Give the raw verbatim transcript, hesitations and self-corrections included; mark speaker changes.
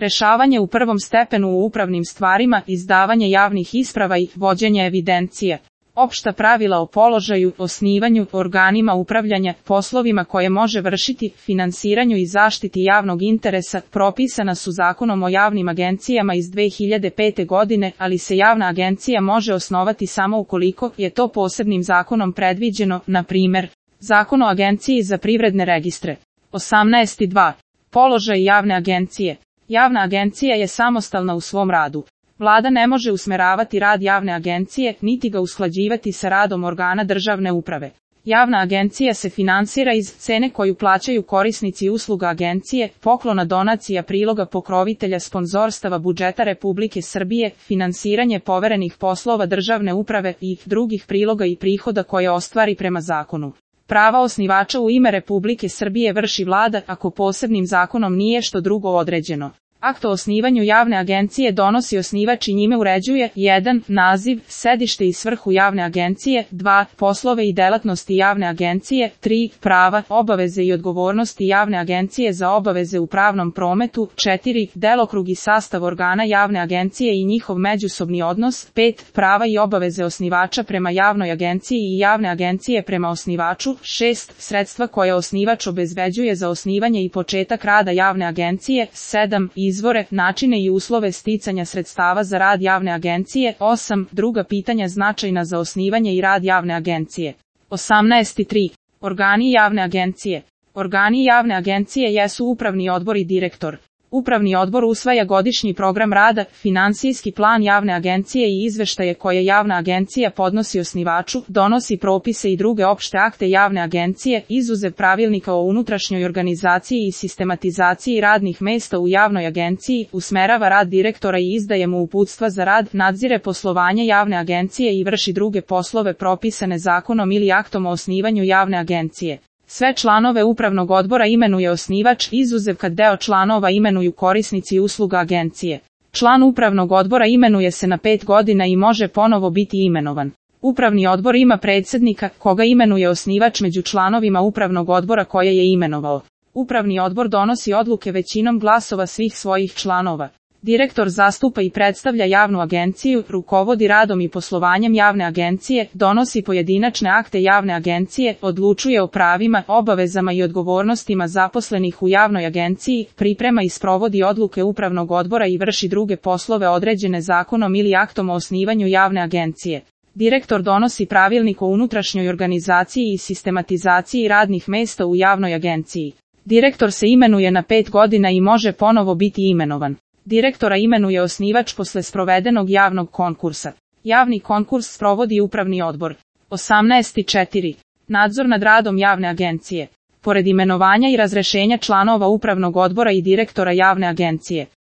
Speaker 1: rešavanje u prvom stepenu u upravnim stvarima, izdavanje javnih isprava i vođenje evidencije. Opšta pravila o položaju, osnivanju, organima upravljanja, poslovima koje može vršiti, finansiranju i zaštiti javnog interesa, propisana su Zakonom o javnim agencijama iz dve hiljade pete godine, ali se javna agencija može osnovati samo ukoliko je to posebnim zakonom predviđeno, na primer, Zakon o agenciji za privredne registre. osamnaest dva. Položaj javne agencije. Javna agencija je samostalna u svom radu. Vlada ne može usmeravati rad javne agencije, niti ga usklađivati sa radom organa državne uprave. Javna agencija se finansira iz cene koju plaćaju korisnici usluga agencije, poklona, donacija, priloga, pokrovitelja, sponzorstava, budžeta Republike Srbije, finansiranje poverenih poslova državne uprave i drugih priloga i prihoda koje ostvari prema zakonu. Prava osnivača u ime Republike Srbije vrši Vlada ako posebnim zakonom nije što drugo određeno. Akt o osnivanju javne agencije donosi osnivač i njime uređuje jedan. Naziv, sedište i svrhu javne agencije, dva. Poslove i delatnosti javne agencije, tri. Prava, obaveze i odgovornosti javne agencije za obaveze u pravnom prometu, četiri. Delokrug i sastav organa javne agencije i njihov međusobni odnos, pet. Prava i obaveze osnivača prema javnoj agenciji i javne agencije prema osnivaču, šest. Sredstva koje osnivač obezbeđuje za osnivanje i početak rada javne agencije, sedam. Izvore, načine i uslove sticanja sredstava za rad javne agencije, osam. Druga pitanja značajna za osnivanje i rad javne agencije. osamnaest tri. Organi javne agencije. Organi javne agencije jesu upravni odbor i direktor. Upravni odbor usvaja godišnji program rada, finansijski plan javne agencije i izveštaje koje javna agencija podnosi osnivaču, donosi propise i druge opšte akte javne agencije, izuzev pravilnika o unutrašnjoj organizaciji i sistematizaciji radnih mesta u javnoj agenciji, usmerava rad direktora i izdaje mu uputstva za rad, nadzire poslovanje javne agencije i vrši druge poslove propisane zakonom ili aktom o osnivanju javne agencije. Sve članove upravnog odbora imenuje osnivač, izuzev kad deo članova imenuju korisnici usluga agencije. Član upravnog odbora imenuje se na pet godina i može ponovo biti imenovan. Upravni odbor ima predsednika, koga imenuje osnivač među članovima upravnog odbora koje je imenovao. Upravni odbor donosi odluke većinom glasova svih svojih članova. Direktor zastupa i predstavlja javnu agenciju, rukovodi radom i poslovanjem javne agencije, donosi pojedinačne akte javne agencije, odlučuje o pravima, obavezama i odgovornostima zaposlenih u javnoj agenciji, priprema i sprovodi odluke upravnog odbora i vrši druge poslove određene zakonom ili aktom o osnivanju javne agencije. Direktor donosi pravilnik o unutrašnjoj organizaciji i sistematizaciji radnih mesta u javnoj agenciji. Direktor se imenuje na pet godina i može ponovo biti imenovan. Direktora imenuje osnivač posle sprovedenog javnog konkursa. Javni konkurs sprovodi upravni odbor. osamnaest četiri. Nadzor nad radom javne agencije. Pored imenovanja i razrešenja članova upravnog odbora i direktora javne agencije,